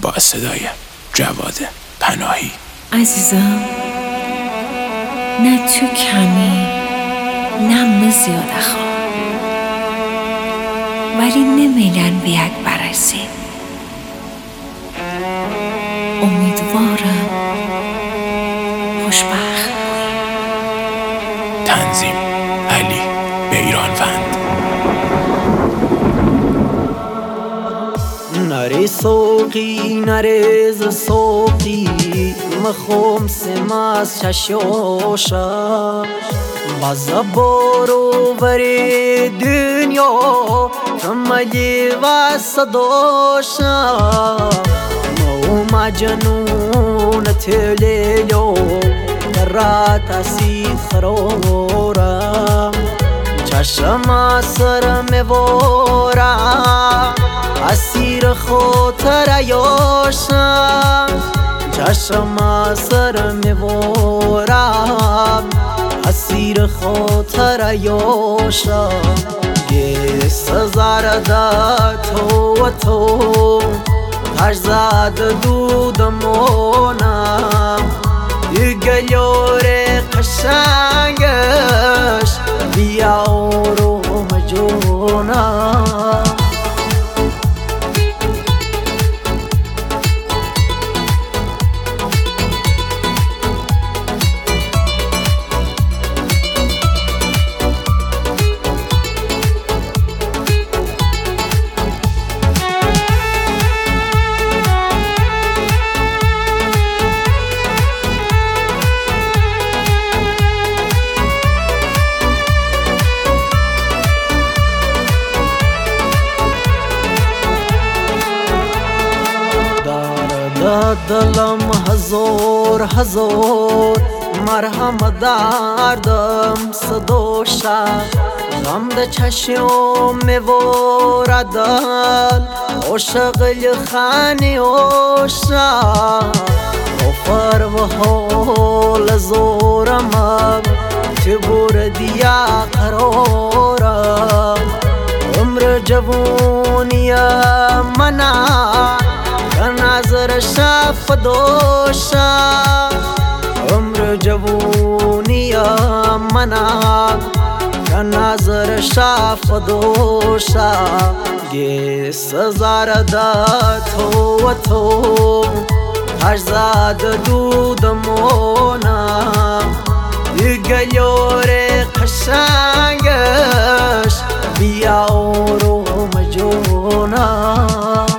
با صدای جواد پناهی. عزیزم، نه تو کمی نه من زیاده خواه، ولی نمیلن به یک برسیم. امیدوارم خوشبخت بوی. تنظیم علی بیرانوند. نری سوقی نریز سوقی مخوم سماس چشوشا بازا برو بری دنیا کمالی واسدوشا مو مجنون تلیلو درات سی خرورا چشم سر میورا اسیر خاطر یاشم چشم سر میورم اسیر خاطر یاشم یه سزار دا تو و تو تش زاد دودمونم یه گلیور قشنگش بیا رو مجونم. دلم هزار هزار مرهم دردم صدوشا غم ده چشم میوردل عشق خانی اوشا غفر و حال زورم چه بردیا قرارم عمر جوونی منا نظر شف دوشا عمر جوونی منا نظر شف دوشا یه سزار دا تو و تو هش زاد دودمونا یه گلیور قشنگش بیا رو مجونا.